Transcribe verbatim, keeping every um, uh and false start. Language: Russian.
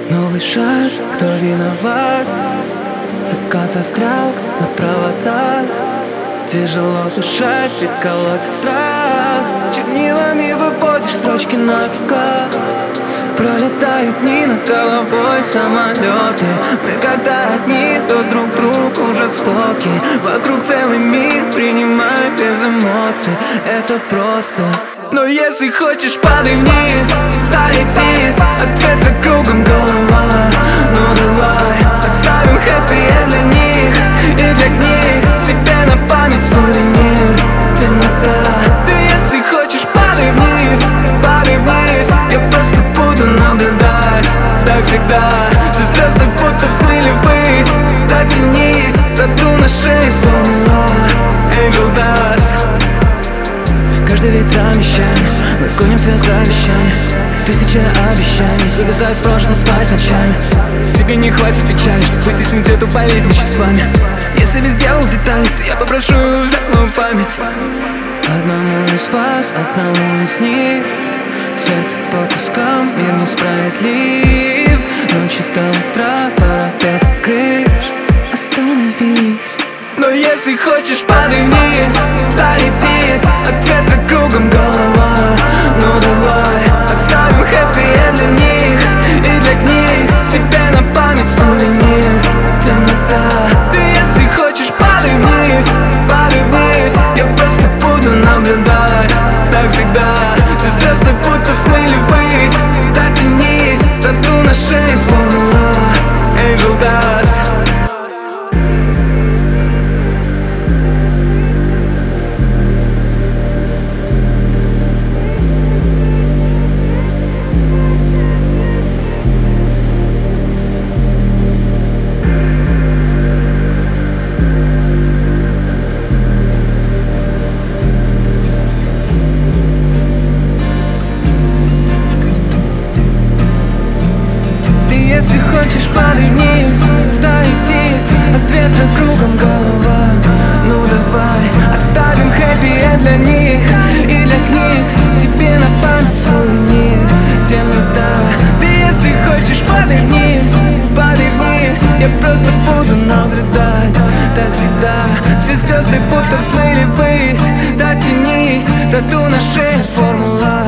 Новый шаг, кто виноват? Закат застрял на проводах. Тяжело дышать, ведь колотит страх. Чернилами выводишь строчки на руках. Пролетают дни над головой самолеты. Мы когда одни, то друг другу жестоки. Вокруг целый мир, принимай без эмоций. Это просто. Но если хочешь, падай вниз, стали птиц. От ветра кругом голова. Ну давай, оставим хэппи для них и для книг. Себе на память сувенир. Темнота. Ты если хочешь, падай вниз, падай вниз. Я просто буду наблюдать. Так всегда, все звезды будто взмыли ввысь. Дотянись, тату на шее формула Angel Dust. Каждый ведь замещаем, мы гонимся за вещами. Тысяча обещаний, завязать с прошлым, спать ночами. Тебе не хватит печали, чтобы вытеснить эту болезнь веществами. Если бы сделал детали, то я попрошу взять мою память. Одному из вас, одному из них. Сердце по кускам, мир несправедлив. Ночи до утра, парапет крыш. Остановись. Но если хочешь, падай вниз, стали птиц. От ветра кругом голова. Ну давай, оставим хэппи для них и для книг. Себе на память сувенир. Темнота. Ты если хочешь, падай вниз, падай вниз. Я просто буду наблюдать. Так всегда, все звезды будто взмыли ввысь. Дотянись, тату на шее формула Angel Dust. Если хочешь, падай вниз, стаи птиц. От ветра кругом голова. Ну давай, оставим хэппи для них и для книг. Себе на память сувенир. Темнота. Ты если хочешь, падай вниз, падай вниз. Я просто буду наблюдать. Так всегда, все звезды будто взмыли ввысь. Дотянись, тату на шее формула